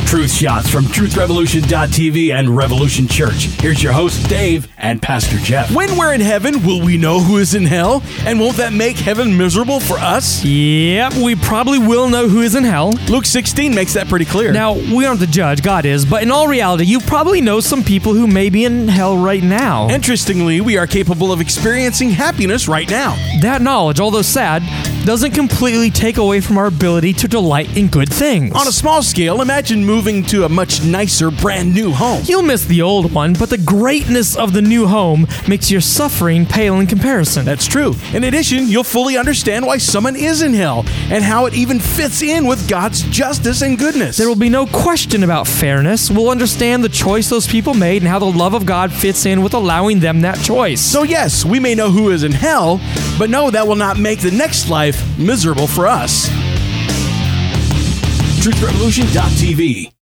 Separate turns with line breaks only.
Truth shots from TruthRevolution.tv and Revolution Church. Here's your host, Dave, and Pastor Jeff.
When we're in heaven, will we know who is in hell? And won't that make heaven miserable for us?
Yep, we probably will know who is in hell.
Luke 16 makes that pretty clear.
Now, we aren't the judge, God is, but in all reality, you probably know some people who may be in hell right now.
Interestingly, we are capable of experiencing happiness right now.
That knowledge, although sad, doesn't completely take away from our ability to delight in good things.
On a small scale, imagine moving to a much nicer, brand new home.
You'll miss the old one, but the greatness of the new home makes your suffering pale in comparison.
That's true. In addition, you'll fully understand why someone is in hell and how it even fits in with God's justice and goodness.
There will be no question about fairness. We'll understand the choice those people made and how the love of God fits in with allowing them that choice.
So yes, we may know who is in hell, but no, that will not make the next life miserable for us.
TruthRevolution.tv